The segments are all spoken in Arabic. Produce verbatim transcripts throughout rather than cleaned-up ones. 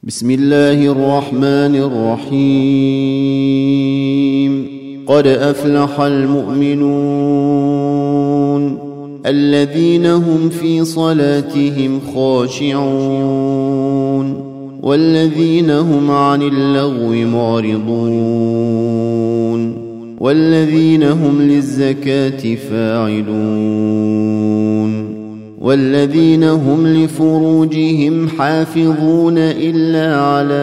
بسم الله الرحمن الرحيم. قد أفلح المؤمنون الذين هم في صلاتهم خاشعون والذين هم عن اللغو معرضون والذين هم للزكاة فاعلون والذين هم لفروجهم حافظون إلا على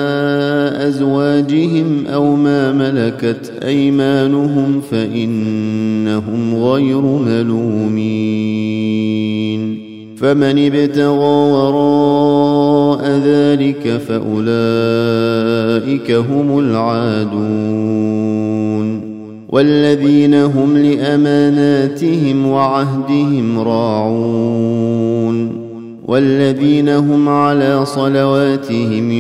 أزواجهم أو ما ملكت أيمانهم فإنهم غير ملومين. فمن ابتغى وراء ذلك فأولئك هم العادون والذين هم لأماناتهم وعهدهم راعون والذين هم على صلواتهم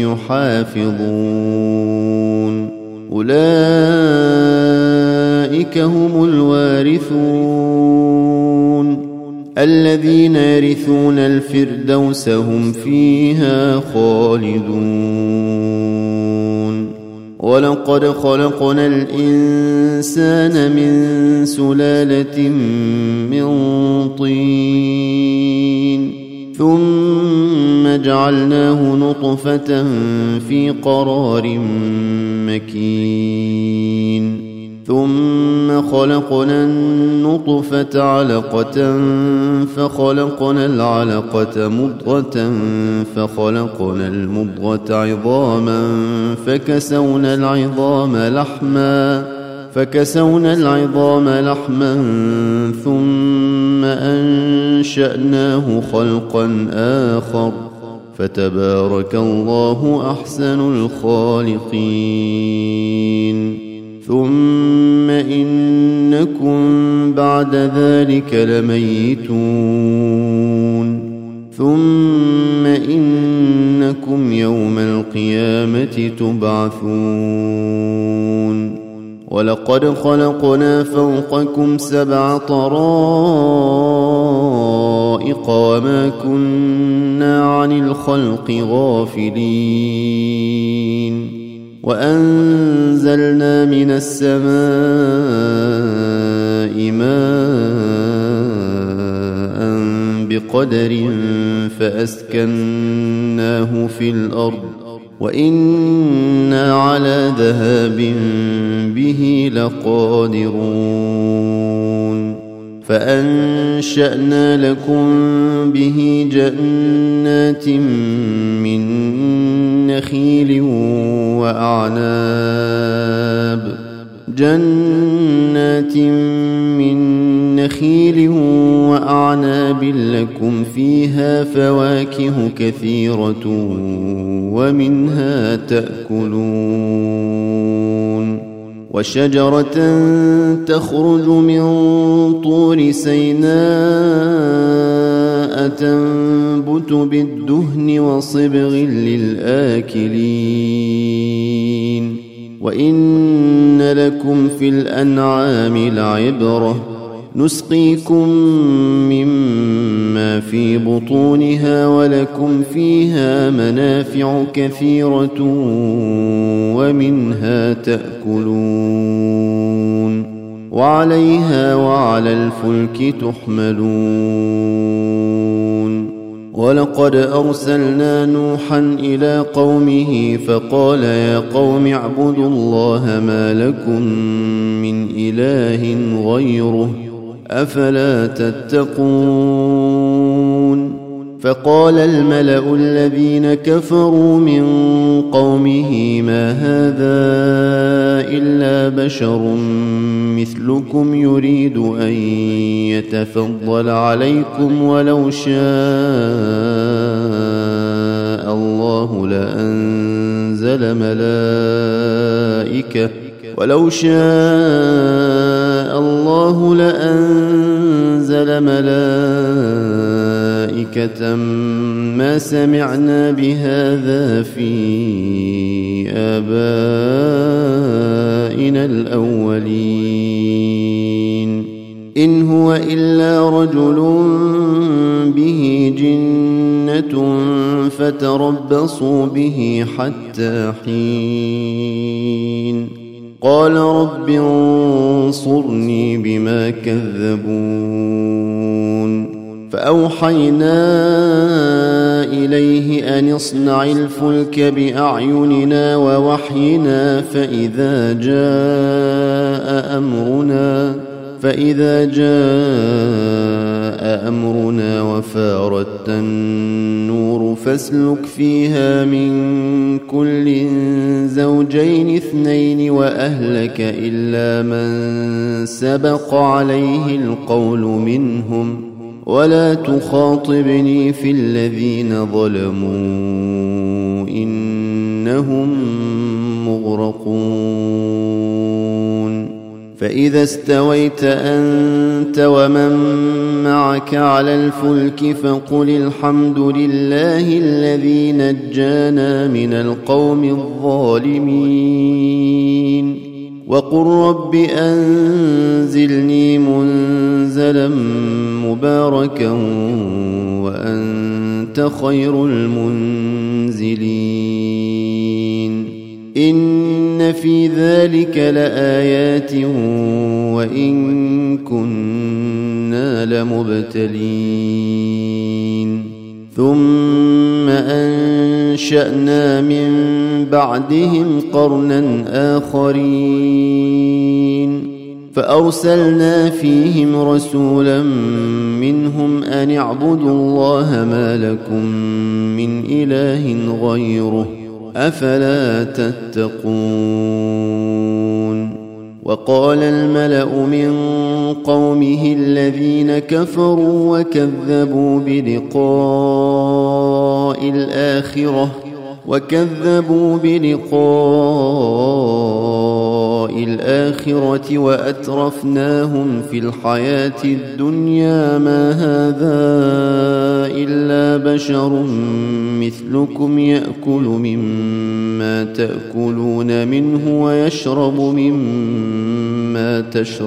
يحافظون أولئك هم الوارثون الذين يرثون الفردوس هم فيها خالدون. ولقد خلقنا الإنسان من سلالة من طين ثم جعلناه نطفة في قرار مكين ثم خلقنا النطفة علقة فخلقنا العلقة مضغة فخلقنا المضغة عظاما فكسونا العظام لحما فكسونا العظام لحما ثم أنشأناه خلقا آخر فتبارك الله أحسن الخالقين. ثم إنكم بعد ذلك لميتون ثم إنكم يوم القيامة تبعثون. ولقد خلقنا فوقكم سبع طرائق وما كنا عن الخلق غافلين وأنزلنا من السماء ماء بقدر فأسكناه في الأرض وإنا على ذهاب به لقادرون. فأنشأنا لكم به جنات من نخيل وأعناب جنات من نخيل وأعناب لكم فيها فواكه كثيرة ومنها تأكلون. وشجرة تخرج من طور سيناء تنبت بالدهن وصبغ للآكلين وإن لكم في الأنعام لعبرة نسقيكم مما في بطونها ولكم فيها منافع كثيرة ومنها تأكلون وعليها وعلى الفلك تحملون. ولقد أرسلنا نوحا إلى قومه فقال يا قوم اعبدوا الله ما لكم من إله غيره أفلا تتقون. فقال الملأ الذين كفروا من قومه ما هذا إلا بشر مثلكم يريد أن يتفضل عليكم ولو شاء الله لأنزل ملائكة ولو شاء الله لأنزل ملائكة ما سمعنا بهذا في آبائنا الأولين إن هو إلا رجل به جنة فتربصوا به حتى حين قال رب انصرني بما كذبون فأوحينا إليه أن اصنع الفلك بأعيننا ووحينا فإذا جاء أمرنا فإذا جاء أمرنا وفارت النور فاسلك فيها من كل زوجين اثنين وأهلك إلا من سبق عليه القول منهم ولا تخاطبني في الذين ظلموا إنهم مغرقون فإذا استويت أنت ومن معك على الفلك فقل الحمد لله الذي نجانا من القوم الظالمين وقل رب أنزلني منزلا مباركا وأنت خير المنزلين إن في ذلك لآيات وإن كنا لمبتلين ثم أنشأنا من بعدهم قرنا آخرين فأرسلنا فيهم رسولا منهم أن اعبدوا الله ما لكم من إله غيره أفلا تتقون وقال الملأ من قومه الذين كفروا وكذبوا بلقاء الآخرة وكذبوا بلقاء الآخرة وأترفناهم في الحياة الدنيا ما هذا إلا بشر مثلكم يأكل مما تأكلون منه ويشرب مما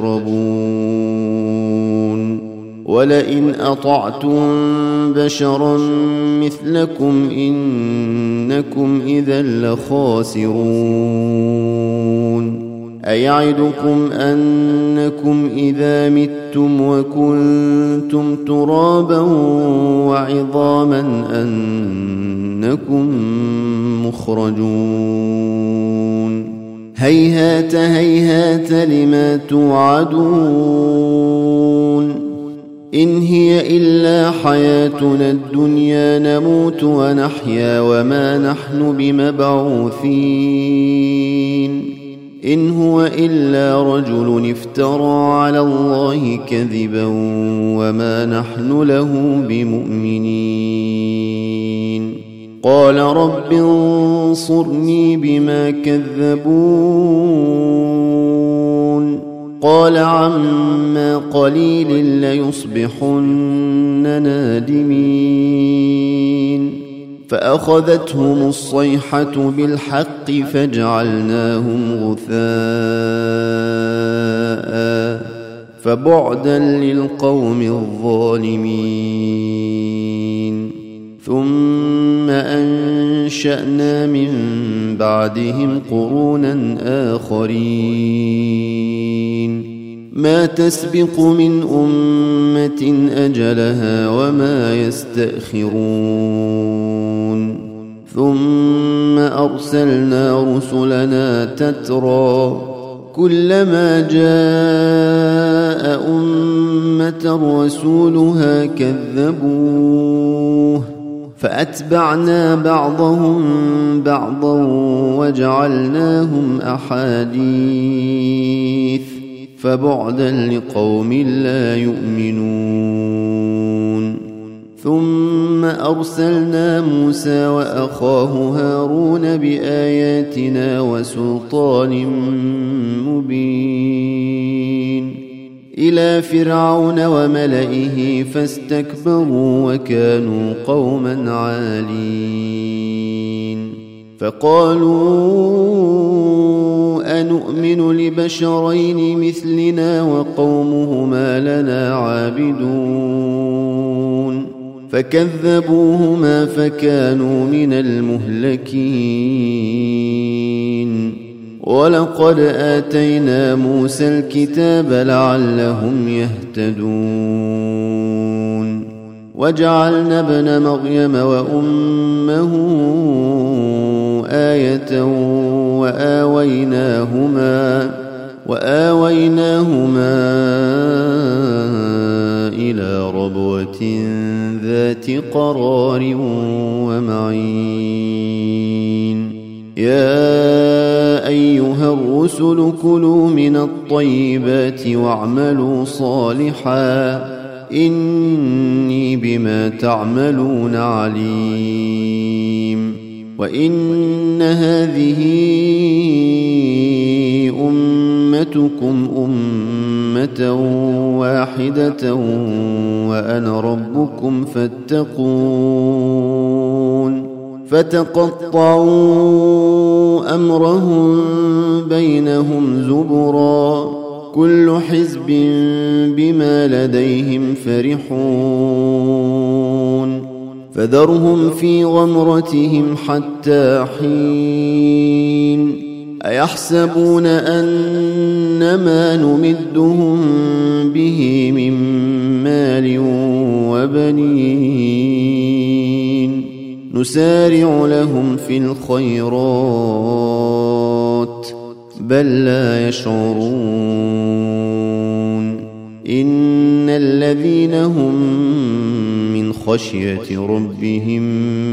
تشربون ولئن أطعتم بشرا مثلكم إنكم إذا لخاسرون أيعدكم أنكم إذا متم وكنتم ترابا وعظاما أنكم مخرجون هيهات هيهات لما توعدون إن هي إلا حياتنا الدنيا نموت ونحيا وما نحن بمبعوثين إن هو إلا رجل افترى على الله كذبا وما نحن له بمؤمنين قال رب انصرني بما كذبون قال عما قليل ليصبحن نادمين فأخذتهم الصيحة بالحق فجعلناهم غثاء فبعدا للقوم الظالمين ثم أنشأنا من بعدهم قرونا آخرين ما تسبق من أمة أجلها وما يستأخرون ثم أرسلنا رسلنا تترى كلما جاء أمة رسولها كذبوه فأتبعنا بعضهم بعضا وجعلناهم أحاديث فبعدا لقوم لا يؤمنون ثم أرسلنا موسى وأخاه هارون بآياتنا وسلطان مبين إلى فرعون وملئه فاستكبروا وكانوا قوما عالين فقالوا أنؤمن لبشرين مثلنا وقومهما لنا عابدون فكذبوهما فكانوا من المهلكين ولقد آتينا موسى الكتاب لعلهم يهتدون وجعلنا ابن مريم وأمه آية وآويناهما وآويناهما إلى ربوة ذات قرار ومعين يا أيها الرسل كلوا من الطيبات واعملوا صالحا إني بما تعملون عليم وإن هذه أمتكم أمة واحدة وأنا ربكم فاتقون فتقطعوا أمرهم بينهم زبرا كل حزب بما لديهم فرحون فذرهم في غمرتهم حتى حين أيحسبون أنما نمدهم به من مال وبنين نسارع لهم في الخيرات بل لا يشعرون إن الذين هم من خشية ربهم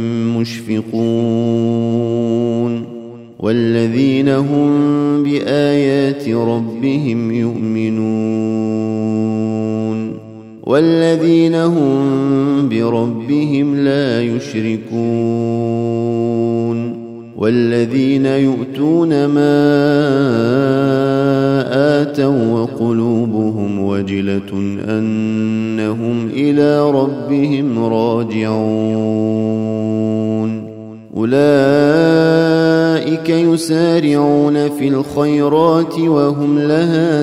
مشفقون والذين هم بآيات ربهم يؤمنون والذين هم بربهم لا يشركون والذين يؤتون ما آتوا وقلوبهم وجلة أنهم إلى ربهم راجعون أولئك يسارعون في الخيرات وهم لها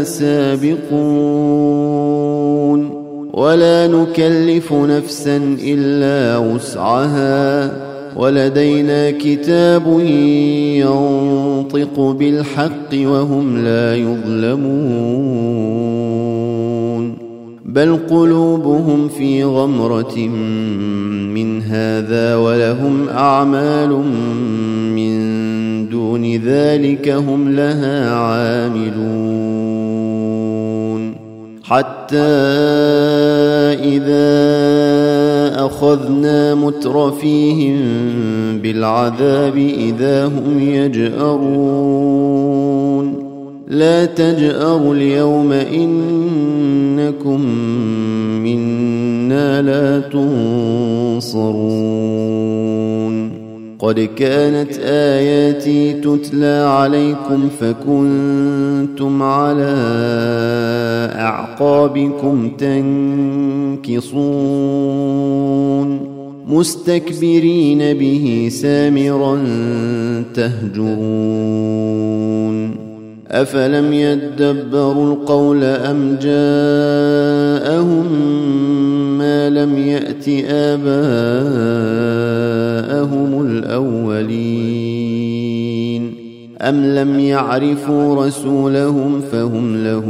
سابقون ولا نكلف نفسا إلا وسعها ولدينا كتاب ينطق بالحق وهم لا يظلمون بل قلوبهم في غمرة من هذا ولهم أعمال من دون ذلك هم لها عاملون حتى إذا أخذنا مترفيهم بالعذاب إذا هم يجأرون لا تجأروا اليوم إنكم منا لا تنصرون قد كانت آياتي تتلى عليكم فكنتم على أعقابكم تنكصون مستكبرين به سامرا تهجرون أفلم يدبروا القول أم جاءهم ما لم يأت آباءهم الأولين أم لم يعرفوا رسولهم فهم له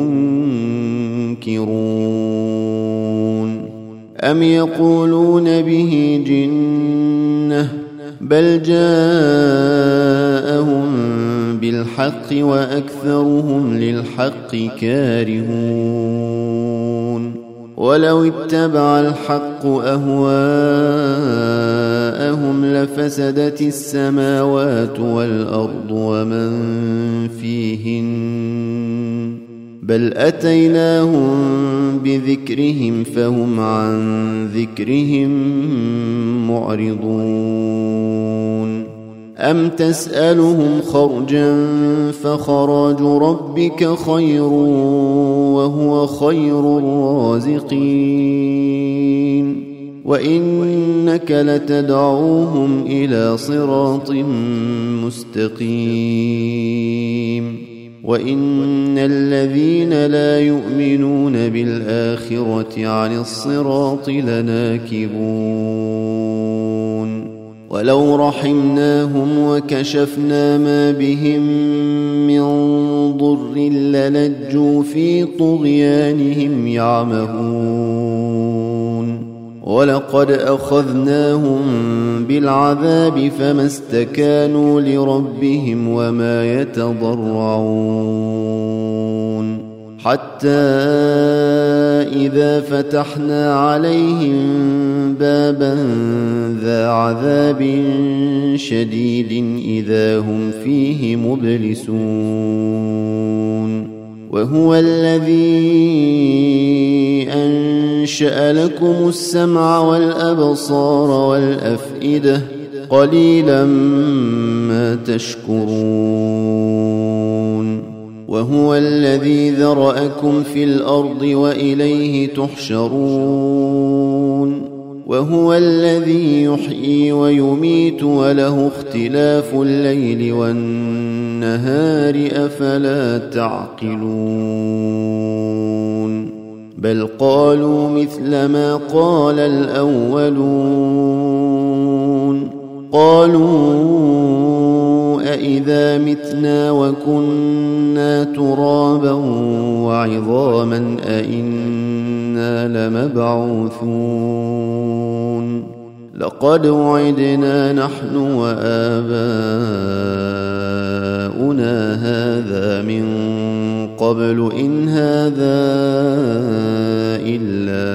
منكرون أم يقولون به جنة بل جاءهم بالحق وأكثرهم للحق كارهون ولو اتبع الحق أهواءهم لفسدت السماوات والأرض ومن فيهن بل أتيناهم بذكرهم فهم عن ذكرهم معرضون أم تسألهم خرجا فخراج ربك خير وهو خير الرازقين وإنك لتدعوهم إلى صراط مستقيم وإن الذين لا يؤمنون بالآخرة عن الصراط لناكبون ولو رحمناهم وكشفنا ما بهم من ضر للجوا في طغيانهم يعمهون ولقد أخذناهم بالعذاب فما استكانوا لربهم وما يتضرعون حتى إذا فتحنا عليهم بابا ذا عذاب شديد إذا هم فيه مبلسون وهو الذي أنشأ لكم السمع والأبصار والأفئدة قليلا ما تشكرون وهو الذي ذرأكم في الأرض وإليه تحشرون وهو الذي يحيي ويميت وله اختلاف الليل والنهار أفلا تعقلون بل قالوا مثل ما قال الأولون قالوا أإذا متنا وكنا ترابا وعظاما أإنا لمبعوثون لقد وعدنا نحن وآباؤنا هذا من قبل إن هذا إلا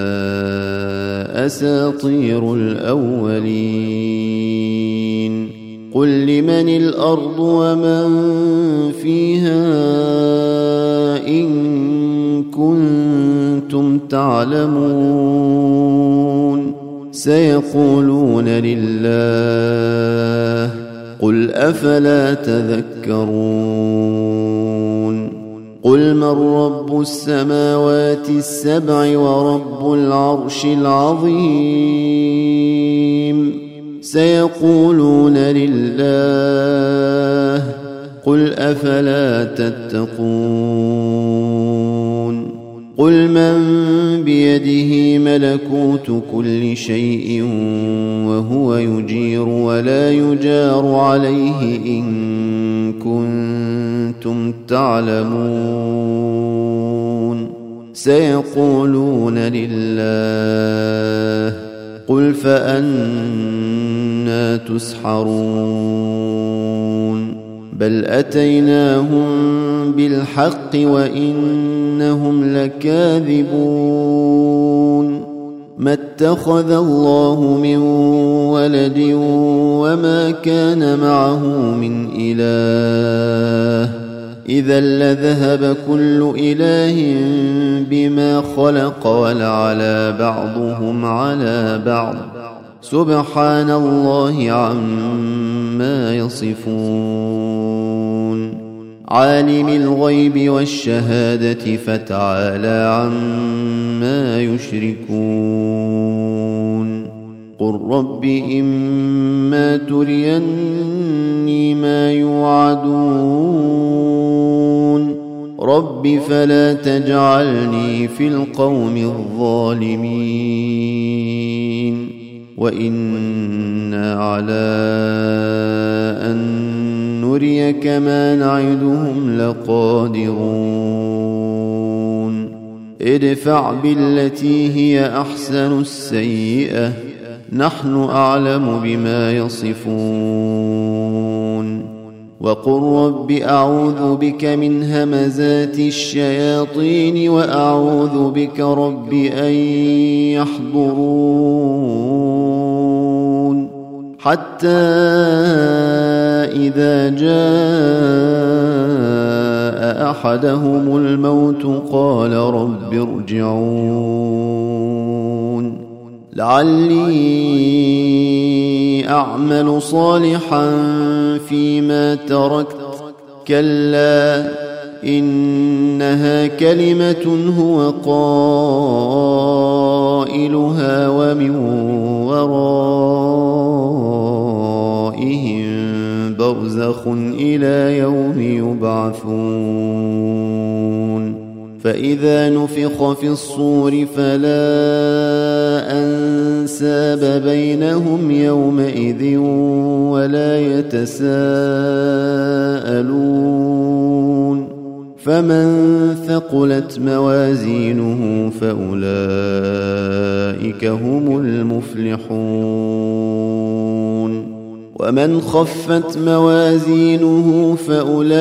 أساطير الأولين قل لمن الأرض ومن فيها إن كنتم تعلمون سيقولون لله قل أفلا تذكرون قل من رب السماوات السبع ورب العرش العظيم سيقولون لله قل أفلا تتقون قل من بيده ملكوت كل شيء وهو يجير ولا يجار عليه إن كنتم تعلمون سيقولون لله قل فأنى تسحرون بل أتيناهم بالحق وإنهم لكاذبون ما اتخذ الله من ولد وما كان معه من إله إذا لذهب كل إله بما خلق ولعلى بعضهم على بعض سبحان الله عما يصفون عالم الغيب والشهادة فتعالى عما يشركون قل رب إما تريني ما يوعدون رب فلا تجعلني في القوم الظالمين وإنا على أن نريك ما نعدهم لقادرون ادفع بالتي هي أحسن السيئة نحن أعلم بما يصفون وقل رب أعوذ بك من همزات الشياطين وأعوذ بك رب أن يحضرون حتى إذا جاء أحدهم الموت قال رب ارجعون لعلي أعمل صالحا فيما تركت كلا إنها كلمة هو قائلها ومن ورائهم برزخ إلى يوم يبعثون فإذا نفخ في الصور فلا أنساب بينهم يومئذ ولا يتساءلون فمن ثقلت موازينه فأولئك هم المفلحون ومن خفت موازينه فأولئك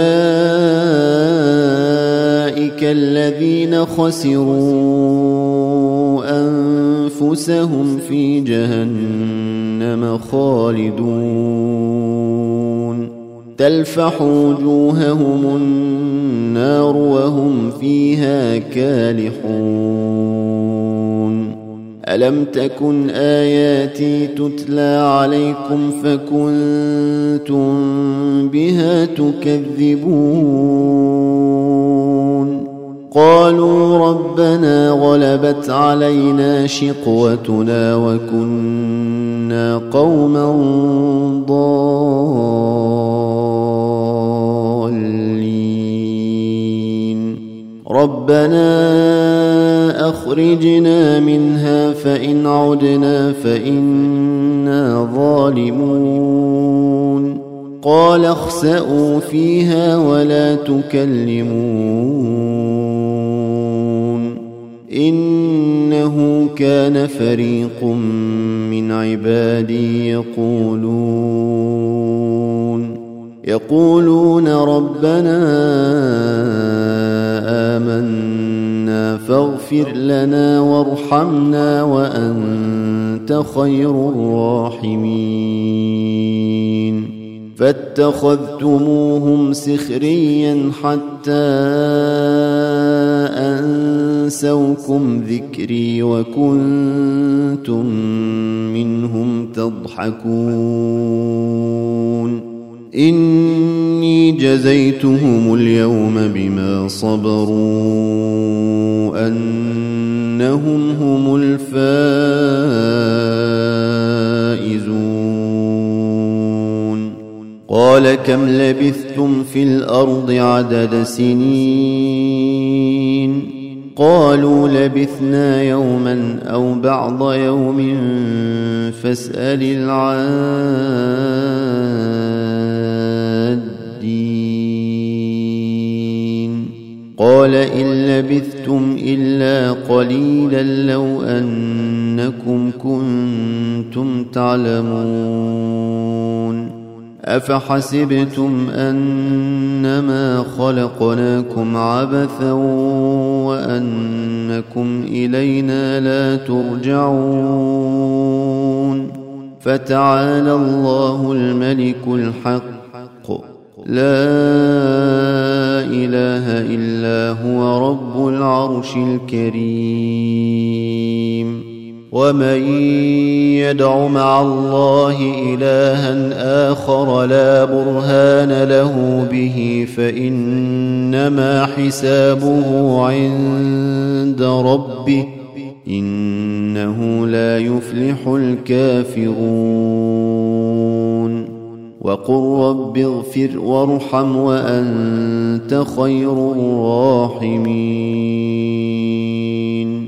الذين خسروا أنفسهم في جهنم خالدون تلفح وجوههم النار وهم فيها كالحون ألم تكن آياتي تتلى عليكم فكنتم بها تكذبون قالوا ربنا غلبت علينا شقوتنا وكنا قوما ضالين ربنا أخرجنا منها فإن عدنا فإنا ظالمون قال اخسئوا فيها ولا تكلمون إنه كان فريق من عبادي يقولون يقولون ربنا آمنا فاغفر لنا وارحمنا وأنت خير الراحمين فاتخذتموهم سخريا حتى أنسوكم ذكري وكنتم منهم تضحكون إني جزيتهم اليوم بما صبروا أنهم هم الفائزون قال كم لبثتم في الأرض عدد سنين قالوا لبثنا يوما أو بعض يوم فاسأل العادين قال إن لبثتم إلا قليلا لو أنكم كنتم تعلمون أفحسبتم أنما خلقناكم عبثا وأنكم إلينا لا ترجعون فتعالى الله الملك الحق لا إله إلا هو رب العرش الكريم ومن يدع مع الله إلها آخر لا برهان له به فإنما حسابه عند ربه إنه لا يفلح الكافرون وقل رب اغفر وارحم وأنت خير الراحمين